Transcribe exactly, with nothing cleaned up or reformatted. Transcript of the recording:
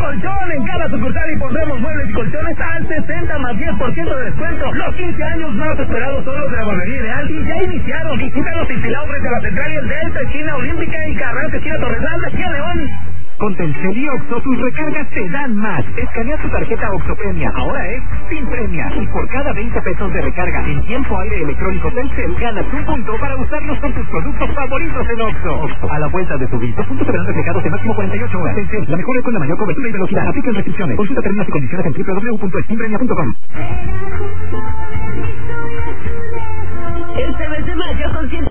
Colchón en cada sucursal y pondremos muebles y colchones al sesenta más diez por ciento de descuento. Los quince años más esperados son los de la Guardería Ideal y ya iniciaron. Visítanos en Silao frente a la Central y el Delta, esquina Olímpica y Carranza, esquina Torreslanda, aquí a León. Con Telcel y Oxxo, tus recargas te dan más. Escanea tu tarjeta Oxxo Premia. Ahora es sin premia. Y por cada veinte pesos de recarga en tiempo aire electrónico Telcel, ganas un punto para usarlos con tus productos favoritos en Oxxo. Oxxo, a la vuelta de tu vida. Los puntos serán reflejados en máximo cuarenta y ocho horas. Telcel, la mejor red con la mayor cobertura y velocidad. Aplican restricciones. Consulta términos y condiciones en doble u doble u doble u punto estimpremia punto com. El C B C Mayo con